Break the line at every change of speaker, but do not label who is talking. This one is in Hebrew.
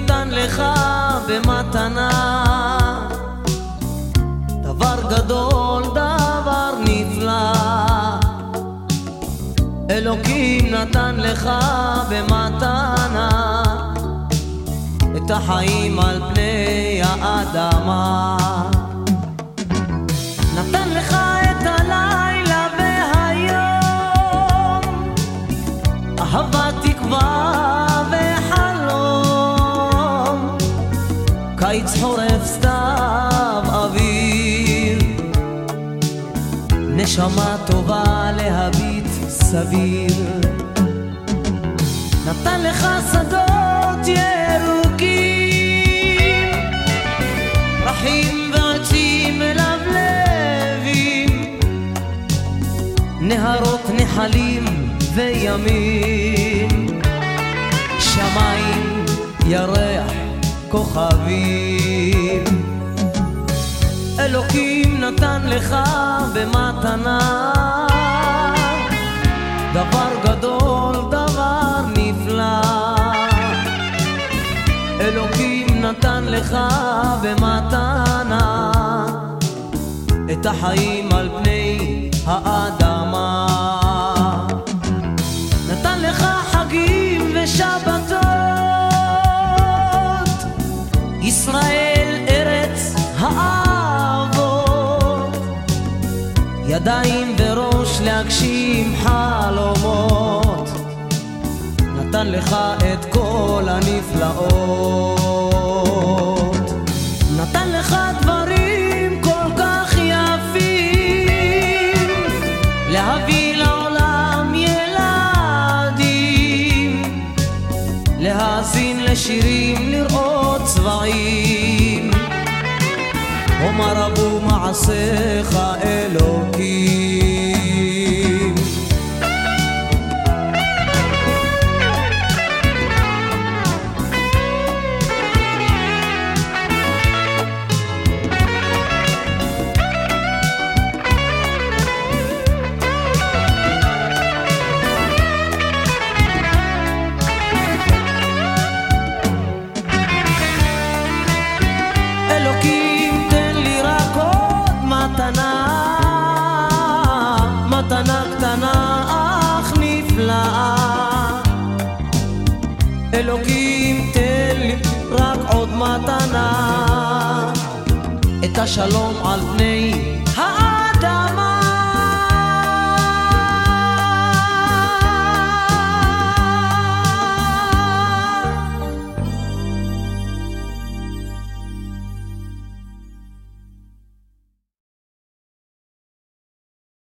נתן לך במתנה דבר גדול, דבר נפלא. אלוקים נתן לך במתנה את החיים על פני האדמה. נתן לך את הלילה והיום, אהבה, תקווה וחלום, קיץ, חורף, סתיו, אוויר, נשמה טובה להביט סביר. נתן לך שדות ירוקים, פרחים ועצים מלבלבים, נהרות, נחלים וימים, שמיים, ירח, כוכבים. אלוקים נתן לך במתנה דבר גדול, דבר נפלא. אלוקים נתן לך במתנה את החיים על פני האדמה. נתן לך חגים ושבתות, ישראל ארץ האבות, ידיים וראש להגשים חלומות. נתן לך את כל הנפלאות. נתן לך דברים כל כך יפים, להביא לעולם ילדים, להאזין לשירים, לראות צבעים. ומה רבו מעשיך אלוקים. אלוקים תן לי רק עוד מתנה, מתנה קטנה אך נפלאה. אלוקים תן לי רק עוד מתנה, את השלום על פני